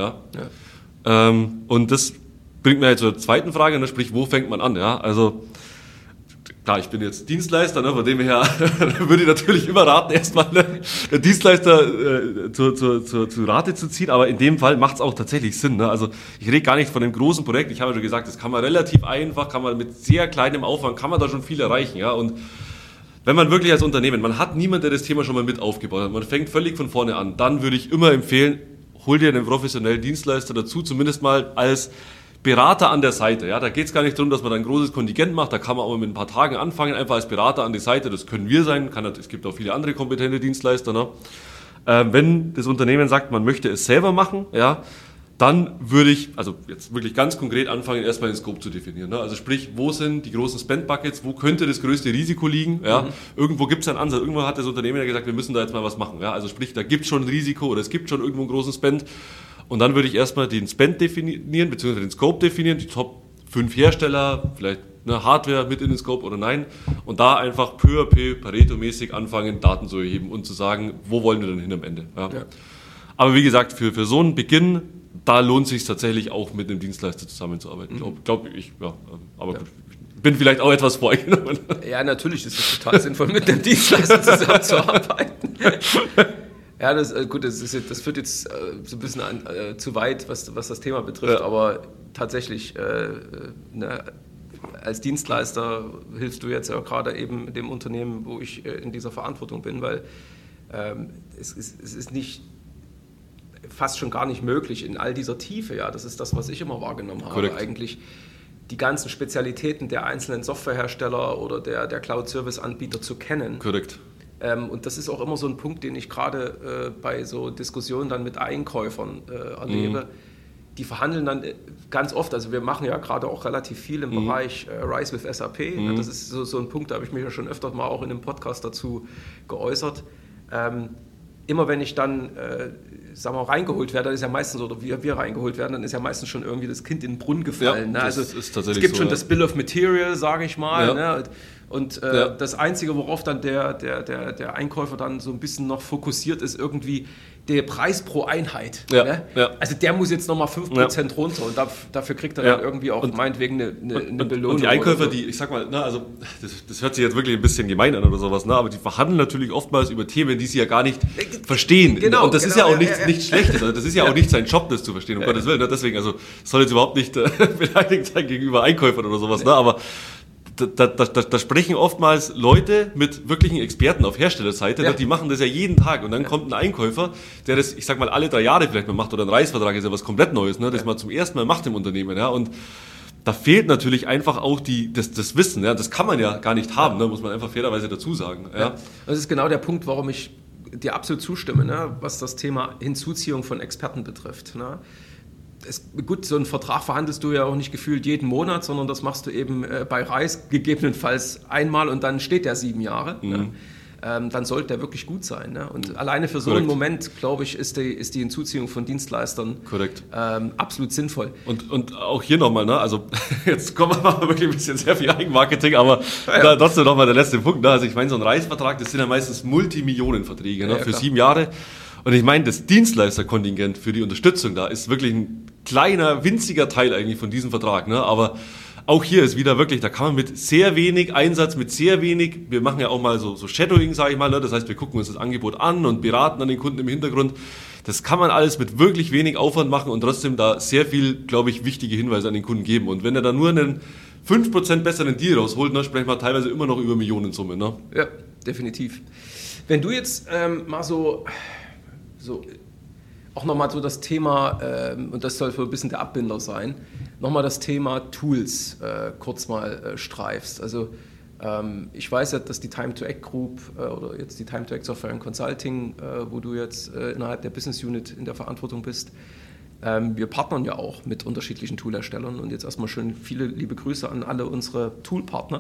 Ja? Und das bringt mir jetzt zur zweiten Frage, ne? Sprich, wo fängt man an? Ja? Also klar, ich bin jetzt Dienstleister, ne, von dem her würde ich natürlich immer raten, erstmal einen Dienstleister zu Rate zu ziehen, aber in dem Fall macht es auch tatsächlich Sinn. Ne? Also ich rede gar nicht von einem großen Projekt, ich habe ja schon gesagt, das kann man relativ einfach, kann man mit sehr kleinem Aufwand, kann man da schon viel erreichen. Ja? Und wenn man wirklich als Unternehmen, man hat niemanden, der das Thema schon mal mit aufgebaut hat, man fängt völlig von vorne an, dann würde ich immer empfehlen, hol dir einen professionellen Dienstleister dazu, zumindest mal als Berater an der Seite, ja, da geht es gar nicht darum, dass man da ein großes Kontingent macht, da kann man auch mit ein paar Tagen anfangen, einfach als Berater an die Seite, das können wir sein, es gibt auch viele andere kompetente Dienstleister, ne? Wenn das Unternehmen sagt, man möchte es selber machen, ja, dann würde ich, also jetzt wirklich ganz konkret anfangen, erstmal den Scope zu definieren, ne? Also sprich, wo sind die großen Spend-Buckets, wo könnte das größte Risiko liegen, ja? Irgendwo gibt es einen Ansatz, irgendwo hat das Unternehmen ja gesagt, wir müssen da jetzt mal was machen, ja? Also sprich, da gibt es schon ein Risiko oder es gibt schon irgendwo einen großen Spend. Und dann würde ich erstmal den Spend definieren, beziehungsweise den Scope definieren, die Top 5 Hersteller, vielleicht eine Hardware mit in den Scope oder nein. Und da einfach peu à peu, Pareto-mäßig anfangen, Daten zu erheben und zu sagen, wo wollen wir denn hin am Ende. Ja. Ja. Aber wie gesagt, für so einen Beginn, da lohnt es sich tatsächlich auch mit einem Dienstleister zusammenzuarbeiten. Glaube ich, ja. Aber gut. Bin vielleicht auch etwas voreingenommen. Ja, natürlich ist es total sinnvoll, mit einem Dienstleister zusammenzuarbeiten. Ja, das führt jetzt so ein bisschen zu weit, was das Thema betrifft, aber tatsächlich, als Dienstleister hilfst du jetzt ja gerade eben dem Unternehmen, wo ich in dieser Verantwortung bin, weil es ist nicht, fast schon gar nicht möglich in all dieser Tiefe, ja, das ist das, was ich immer wahrgenommen habe, korrekt, eigentlich die ganzen Spezialitäten der einzelnen Softwarehersteller oder der Cloud-Service-Anbieter zu kennen. Korrekt. Und das ist auch immer so ein Punkt, den ich gerade bei so Diskussionen dann mit Einkäufern erlebe. Die verhandeln dann ganz oft, also wir machen ja gerade auch relativ viel im Bereich Rise with SAP. Das ist so ein Punkt, da habe ich mich ja schon öfter mal auch in einem Podcast dazu geäußert. Immer wenn ich dann, sagen wir mal, reingeholt werde, dann ist ja meistens, oder wir reingeholt werden, dann ist ja meistens schon irgendwie das Kind in den Brunnen gefallen. Ja, ne? Also es gibt so, schon das Bill of Material, sage ich mal. Ja. Ne? Und das Einzige, worauf dann der Einkäufer dann so ein bisschen noch fokussiert, ist irgendwie der Preis pro Einheit. Ja. Ne? Ja. Also der muss jetzt nochmal 5% runter und dafür kriegt er dann irgendwie auch meinetwegen eine Belohnung. Und die Einkäufer, so. Die, ich sag mal, ne, also das hört sich jetzt wirklich ein bisschen gemein an oder sowas, ne, aber die verhandeln natürlich oftmals über Themen, die sie ja gar nicht verstehen. Genau, und das ist ja auch nichts Schlechtes, also das ist ja auch nicht sein Job, das zu verstehen, um Gottes Willen. Ne? Deswegen, also soll jetzt überhaupt nicht beleidigt sein gegenüber Einkäufern oder sowas, ne, aber da sprechen oftmals Leute mit wirklichen Experten auf Herstellerseite, die machen das ja jeden Tag und dann kommt ein Einkäufer, der das, ich sag mal, alle 3 Jahre vielleicht mal macht oder ein Reisvertrag ist ja was komplett Neues, ne, das man zum ersten Mal macht im Unternehmen, ja, und da fehlt natürlich einfach auch das Wissen, ja, das kann man ja gar nicht haben, ne, muss man einfach fairerweise dazu sagen. Ja. Das ist genau der Punkt, warum ich dir absolut zustimme, ne, was das Thema Hinzuziehung von Experten betrifft, ne. Gut, so einen Vertrag verhandelst du ja auch nicht gefühlt jeden Monat, sondern das machst du eben bei Reis gegebenenfalls einmal und dann steht der 7 Jahre. Ne? Dann sollte der wirklich gut sein. Ne? Und alleine für so einen Moment, glaube ich, ist die Hinzuziehung von Dienstleistern absolut sinnvoll. Und auch hier nochmal, ne? Also jetzt kommen wir mal wirklich ein bisschen sehr viel Eigenmarketing, aber trotzdem nochmal der letzte Punkt. Ne? Also ich meine, so ein Reisvertrag, das sind ja meistens Multimillionenverträge, ne? Für 7 Jahre. Und ich meine, das Dienstleisterkontingent für die Unterstützung da ist wirklich ein kleiner, winziger Teil eigentlich von diesem Vertrag. Ne? Aber auch hier ist wieder wirklich, da kann man mit sehr wenig Einsatz, mit sehr wenig, wir machen ja auch mal so Shadowing, sage ich mal, ne? Das heißt, wir gucken uns das Angebot an und beraten an den Kunden im Hintergrund. Das kann man alles mit wirklich wenig Aufwand machen und trotzdem da sehr viel, glaube ich, wichtige Hinweise an den Kunden geben. Und wenn er da nur einen 5% besseren Deal rausholt, ne, sprechen wir teilweise immer noch über Millionensumme. Ne? Ja, definitiv. Wenn du jetzt mal so auch nochmal so das Thema, und das soll für ein bisschen der Abbinder sein, nochmal das Thema Tools kurz mal streifst. Also ich weiß ja, dass die Time2Act Group oder jetzt die Time2Act Software and Consulting, wo du jetzt innerhalb der Business Unit in der Verantwortung bist, wir partnern ja auch mit unterschiedlichen Toolherstellern und jetzt erstmal schön viele liebe Grüße an alle unsere Toolpartner.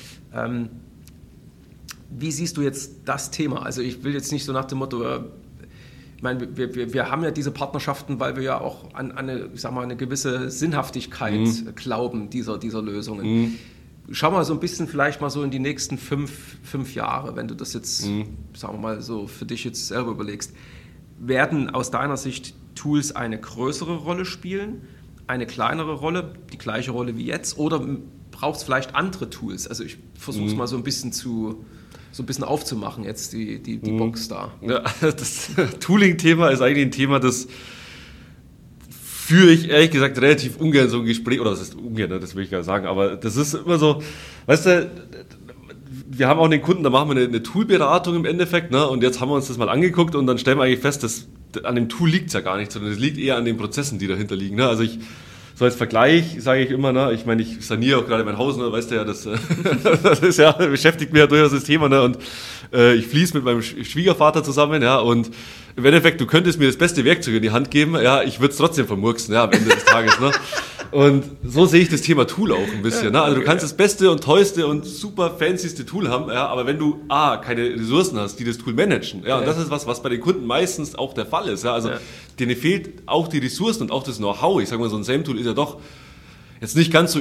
Wie siehst du jetzt das Thema? Also ich will jetzt nicht so nach dem Motto, ich meine, wir haben ja diese Partnerschaften, weil wir ja auch an eine gewisse Sinnhaftigkeit glauben dieser Lösungen. Schau mal so ein bisschen vielleicht mal so in die nächsten fünf Jahre, wenn du das jetzt, sagen wir mal so, für dich jetzt selber überlegst. Werden aus deiner Sicht Tools eine größere Rolle spielen, eine kleinere Rolle, die gleiche Rolle wie jetzt, oder braucht es vielleicht andere Tools? Also ich versuche es mal so ein bisschen aufzumachen, jetzt die Box da. Ja, das Tooling-Thema ist eigentlich ein Thema, das führe ich ehrlich gesagt relativ ungern so ein Gespräch, oder das ist ungern, das will ich gar nicht sagen, aber das ist immer so, weißt du, wir haben auch den Kunden, da machen wir eine Toolberatung im Endeffekt, ne? Und jetzt haben wir uns das mal angeguckt und dann stellen wir eigentlich fest, dass an dem Tool liegt es ja gar nicht, sondern es liegt eher an den Prozessen, die dahinter liegen. Ne? Also so als Vergleich sage ich immer, ne? Ich meine, ich saniere auch gerade mein Haus, ne? Weißt du ja, das ist ja, beschäftigt mich ja durchaus das Thema, ne? Und ich fließe mit meinem Schwiegervater zusammen, ja, und im Endeffekt, du könntest mir das beste Werkzeug in die Hand geben, ja, ich würde es trotzdem vermurksen, ja, am Ende des Tages, ne? Und so sehe ich das Thema Tool auch ein bisschen, ne? Also du kannst das beste und tollste und super fancyste Tool haben, ja, aber wenn du keine Ressourcen hast, die das Tool managen, ja, und das ist was bei den Kunden meistens auch der Fall ist, ja, also denen fehlt auch die Ressourcen und auch das Know-how. Ich sage mal, so ein SAM-Tool ist ja doch jetzt nicht ganz so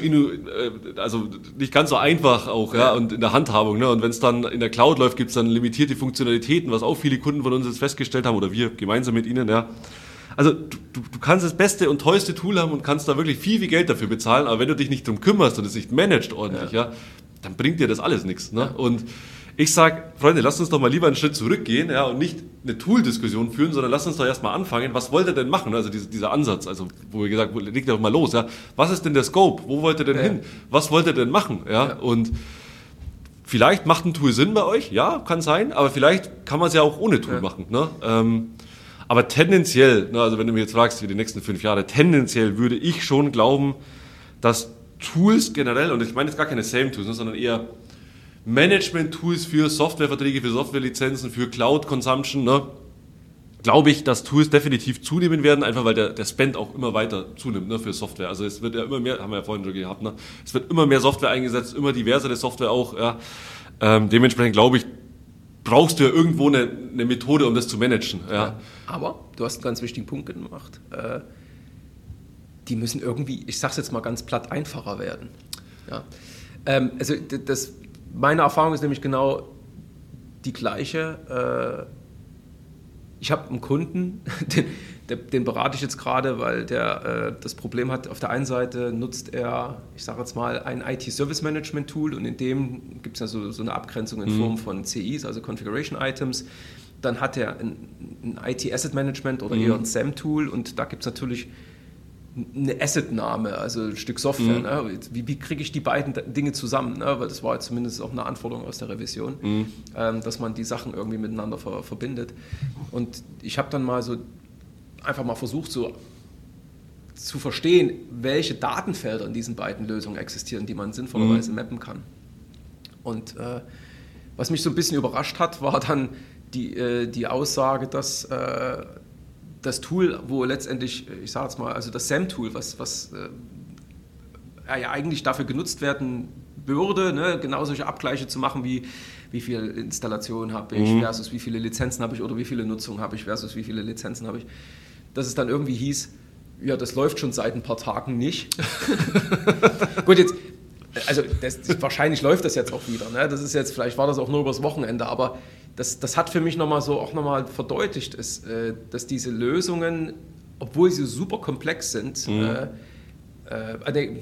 nicht ganz so einfach auch, ja, und in der Handhabung, ne? Und wenn es dann in der Cloud läuft, gibt es dann limitierte Funktionalitäten, was auch viele Kunden von uns jetzt festgestellt haben oder wir gemeinsam mit ihnen, ja. Also du kannst das beste und tollste Tool haben und kannst da wirklich viel Geld dafür bezahlen, aber wenn du dich nicht drum kümmerst und es nicht managst ordentlich, ja, dann bringt dir das alles nichts, ne? Und ich sage, Freunde, lasst uns doch mal lieber einen Schritt zurückgehen, ja, und nicht eine Tool-Diskussion führen, sondern lasst uns doch erstmal anfangen, was wollt ihr denn machen? Also dieser Ansatz, also wo wir gesagt, legt doch mal los, ja. Was ist denn der Scope? Wo wollt ihr denn hin? Was wollt ihr denn machen? Ja, und vielleicht macht ein Tool Sinn bei euch, ja, kann sein, aber vielleicht kann man es ja auch ohne Tool machen, ne? Aber tendenziell, ne, also wenn du mich jetzt fragst, für die nächsten 5 Jahre, tendenziell würde ich schon glauben, dass Tools generell, und ich meine jetzt gar keine SAM-Tools, ne, sondern eher Management-Tools für Softwareverträge, für Softwarelizenzen, für Cloud-Consumption, ne, glaube ich, dass Tools definitiv zunehmen werden, einfach weil der Spend auch immer weiter zunimmt, ne, für Software. Also es wird ja immer mehr, haben wir ja vorhin schon gehabt, ne, es wird immer mehr Software eingesetzt, immer diversere Software auch. Ja. Dementsprechend glaube ich, brauchst du ja irgendwo eine Methode, um das zu managen. Ja. Aber du hast einen ganz wichtigen Punkt gemacht. Die müssen irgendwie, ich sag's jetzt mal ganz platt, einfacher werden. Ja. Also meine Erfahrung ist nämlich genau die gleiche. Ich habe einen Kunden, den berate ich jetzt gerade, weil der das Problem hat, auf der einen Seite nutzt er, ich sage jetzt mal, ein IT-Service-Management-Tool und in dem gibt es ja so eine Abgrenzung in Form von CIs, also Configuration Items. Dann hat er ein IT-Asset-Management oder eher ein SAM-Tool und da gibt es natürlich eine Assetnahme, also ein Stück Software. Ne? Wie kriege ich die beiden Dinge zusammen? Ne? Weil das war jetzt zumindest auch eine Anforderung aus der Revision, dass man die Sachen irgendwie miteinander verbindet. Und ich habe dann mal so einfach mal versucht, so zu verstehen, welche Datenfelder in diesen beiden Lösungen existieren, die man sinnvollerweise mappen kann. Und was mich so ein bisschen überrascht hat, war dann die Aussage, dass das Tool, wo letztendlich, ich sage jetzt mal, also das SAM-Tool, was ja eigentlich dafür genutzt werden würde, ne, genau solche Abgleiche zu machen, wie viele Installationen habe ich versus wie viele Lizenzen habe ich oder wie viele Nutzungen habe ich versus wie viele Lizenzen habe ich, dass es dann irgendwie hieß, ja, das läuft schon seit ein paar Tagen nicht. Gut, jetzt, also wahrscheinlich läuft das jetzt auch wieder, ne? Das ist jetzt, vielleicht war das auch nur übers Wochenende, aber das hat für mich nochmal verdeutlicht, dass diese Lösungen, obwohl sie super komplex sind,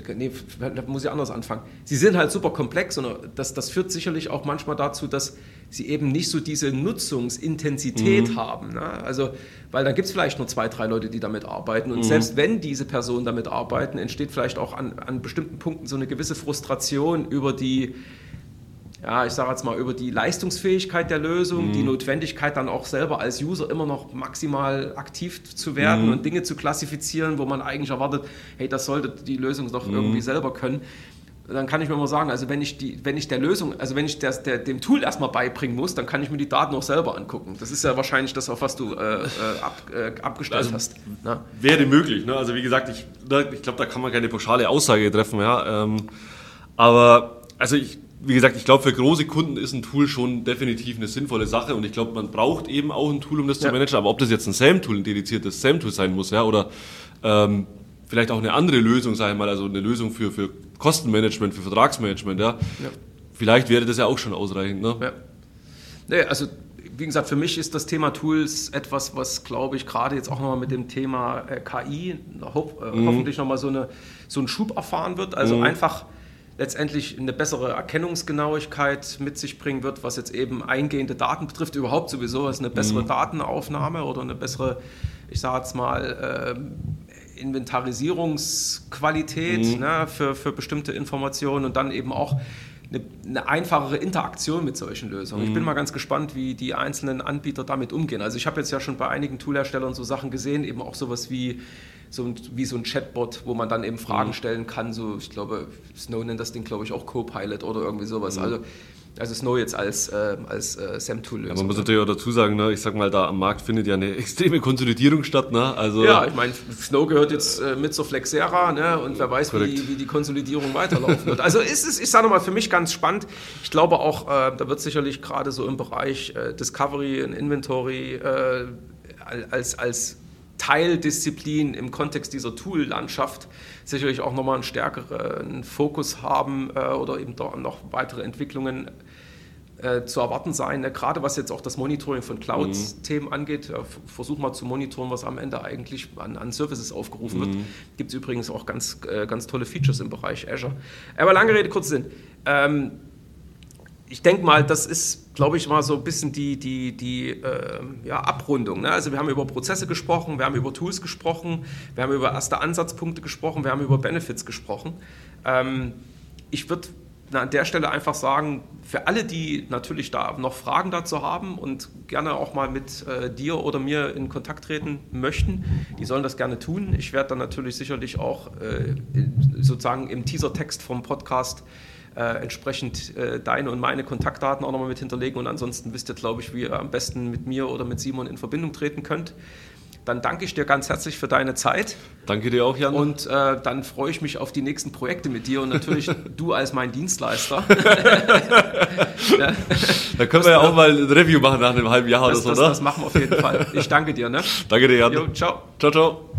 muss ich anders anfangen. Sie sind halt super komplex und das führt sicherlich auch manchmal dazu, dass sie eben nicht so diese Nutzungsintensität haben. Ne? Also, weil dann gibt es vielleicht nur 2, 3 Leute, die damit arbeiten. Und selbst wenn diese Personen damit arbeiten, entsteht vielleicht auch an bestimmten Punkten so eine gewisse Frustration über die, ja, ich sage jetzt mal, über die Leistungsfähigkeit der Lösung, die Notwendigkeit dann auch selber als User immer noch maximal aktiv zu werden und Dinge zu klassifizieren, wo man eigentlich erwartet, hey, das sollte die Lösung doch irgendwie selber können. Dann kann ich mir mal sagen, also wenn ich dem Tool erstmal beibringen muss, dann kann ich mir die Daten auch selber angucken. Das ist ja wahrscheinlich das, auf was du abgestellt hast. Ne? Wäre möglich. Ne? Also wie gesagt, ich glaube, da kann man keine pauschale Aussage treffen. Ja? Aber also wie gesagt, ich glaube, für große Kunden ist ein Tool schon definitiv eine sinnvolle Sache und ich glaube, man braucht eben auch ein Tool, um das zu managen. Aber ob das jetzt ein SAM-Tool, ein dediziertes SAM-Tool sein muss, ja, oder vielleicht auch eine andere Lösung, sage ich mal, also eine Lösung für Kostenmanagement, für Vertragsmanagement, ja. Vielleicht wäre das ja auch schon ausreichend. Ne? Ja. Nee, also wie gesagt, für mich ist das Thema Tools etwas, was, glaube ich, gerade jetzt auch nochmal mit dem Thema KI hoffentlich nochmal so einen Schub erfahren wird. Also einfach letztendlich eine bessere Erkennungsgenauigkeit mit sich bringen wird, was jetzt eben eingehende Daten betrifft, überhaupt sowieso, was eine bessere Datenaufnahme oder eine bessere, ich sage jetzt mal, Inventarisierungsqualität ne, für bestimmte Informationen und dann eben auch eine einfachere Interaktion mit solchen Lösungen. Ich bin mal ganz gespannt, wie die einzelnen Anbieter damit umgehen. Also ich habe jetzt ja schon bei einigen Toolherstellern so Sachen gesehen, eben auch sowas wie so ein Chatbot, wo man dann eben Fragen stellen kann. So, ich glaube, Snow nennt das Ding, glaube ich, auch Copilot oder irgendwie sowas. Also Snow jetzt als SAM-Tool-Lösung. Ja, man muss natürlich auch dazu sagen, ne, ich sag mal, da am Markt findet ja eine extreme Konsolidierung statt. Ne? Also, ja, ich meine, Snow gehört jetzt mit zur Flexera, ne? Und wer weiß, wie die Konsolidierung weiterlaufen wird. Also ich sage nochmal, für mich ganz spannend. Ich glaube auch, da wird sicherlich gerade so im Bereich Discovery und Inventory als Teildisziplin im Kontext dieser Tool-Landschaft sicherlich auch nochmal einen stärkeren Fokus haben oder eben noch weitere Entwicklungen zu erwarten sein. Gerade was jetzt auch das Monitoring von Cloud-Themen angeht, versuch mal zu monitoren, was am Ende eigentlich an Services aufgerufen wird. Gibt es übrigens auch ganz tolle Features im Bereich Azure. Aber lange Rede, kurzer Sinn. Ich denke mal, das ist, glaube ich, mal so ein bisschen die Abrundung. Ne? Also wir haben über Prozesse gesprochen, wir haben über Tools gesprochen, wir haben über erste Ansatzpunkte gesprochen, wir haben über Benefits gesprochen. Ich würde an der Stelle einfach sagen, für alle, die natürlich da noch Fragen dazu haben und gerne auch mal mit dir oder mir in Kontakt treten möchten, die sollen das gerne tun. Ich werde dann natürlich sicherlich auch sozusagen im Teasertext vom Podcast entsprechend deine und meine Kontaktdaten auch nochmal mit hinterlegen und ansonsten wisst ihr, glaube ich, wie ihr am besten mit mir oder mit Simon in Verbindung treten könnt. Dann danke ich dir ganz herzlich für deine Zeit. Danke dir auch, Jan. Und dann freue ich mich auf die nächsten Projekte mit dir und natürlich du als mein Dienstleister. Ja. Da können wir ja auch mal ein Review machen nach einem halben Jahr oder so, oder? Das machen wir auf jeden Fall. Ich danke dir. Ne? Danke dir, Jan. Jo, ciao. Ciao, ciao.